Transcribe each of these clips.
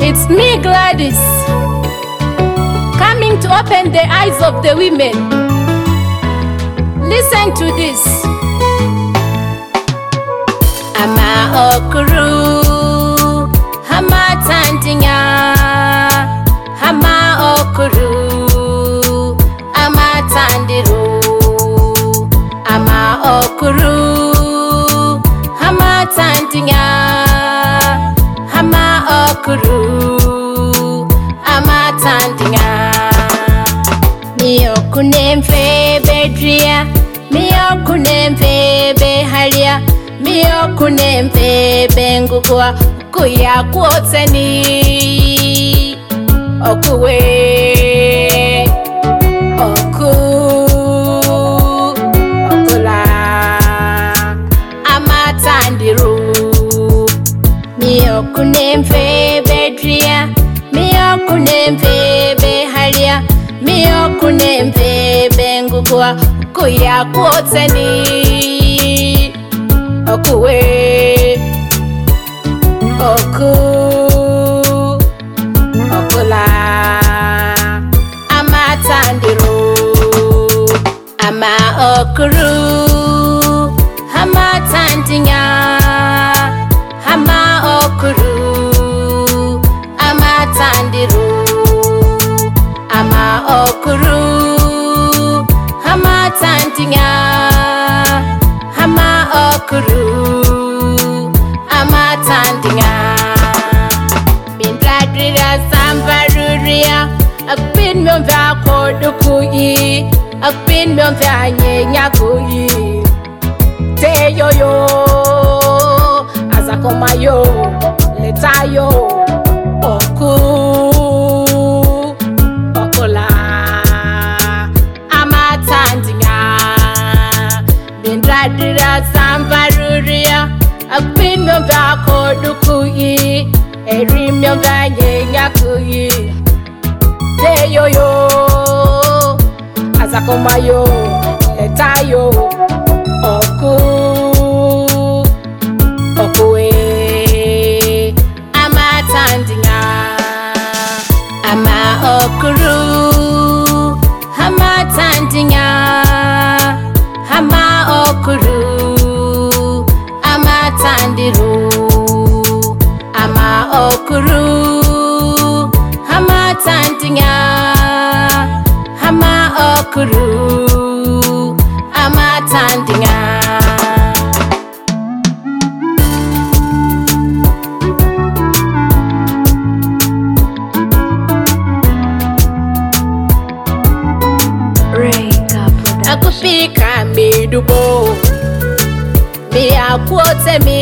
It's me, Gladys, coming to open the eyes of the women. Listen to this. Ama okuru, hama tantinya, hama okuru, ama tandiru, ama okuru, hama tantinya, hama okuru, ama tantinya. Miyo kunemfe bedria, miyo kunemfe behalia, miyo kunemfe bengukua kuya kuotseni okuwe oku okula amatandiru. Miyo kunemfe bedria, miyo kunemfe behalia, miyo kunemfe bengukua kuya kuotseni okuwe oku okula amatandiru. Ama okuru, hama tantinya, hama okuru, amatandiru, ama okuru, hama tantinya, hama okuru, amatandinya. Bindradrira zambaruria, akpin myomvya kodukuyi, akpin myomvya nyenyakuyi. Teyoyo, azakomayo, letayo, oku okula amatandinya. Bindradrira zambaruria, akpin myomvya kodukuyi, eri myomvya nyenyakuyi. Teyoyo, azakomayo, letayo, oku okuwe amatandinya. Ama okuru, hama tandinya, hama okuru, amatandiru, ama okuru, hama tandinya, hama okuru, amatandinya. Akupika midubo, mi akwote mi,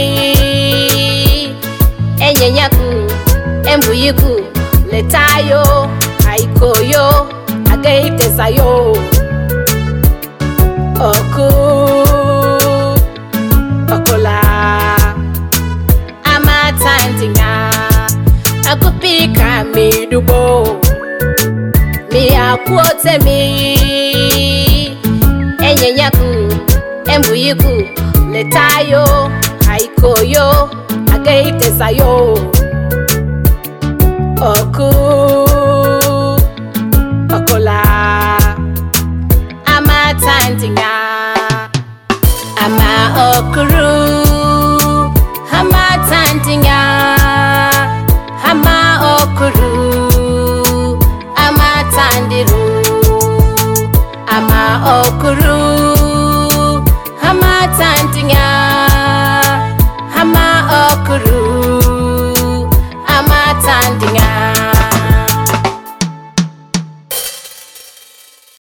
enyenyaku, embuyiku, letayo, aikoyo, ageitesayo, oku okula amatandinya. Akupika midubo, mi akwote mi, enyenyaku, embuyiku, letayo, aikoyo, ageitesayo, oku okula amatandinya. Ama okuru, hama tandinya, hama okuru, amatandiru, ama okuru, hama tandinya, hama okuru, amatandinya.